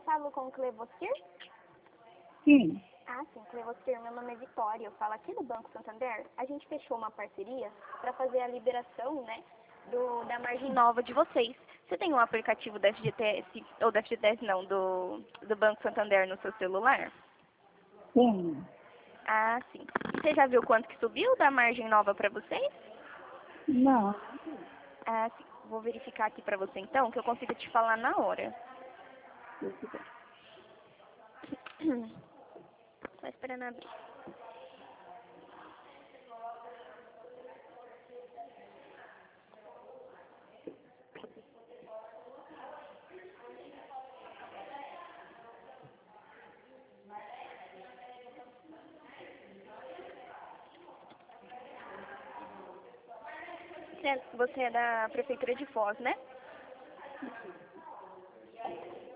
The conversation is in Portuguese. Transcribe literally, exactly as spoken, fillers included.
falo com o Clevostir? Sim. Ah, sim, Clevostir, meu nome é Vitória, eu falo aqui do Banco Santander. A gente fechou uma parceria para fazer a liberação, né, do, da margem nova de vocês. Você tem um aplicativo da F G T S, ou da F G T S não, do, do Banco Santander no seu celular? Sim. Ah, sim. E você já viu quanto que subiu da margem nova para vocês? Não. Ah, sim. Vou verificar aqui para você então, que eu consigo te falar na hora. Só esperando abrir. Você é- você é da Prefeitura de Foz, né?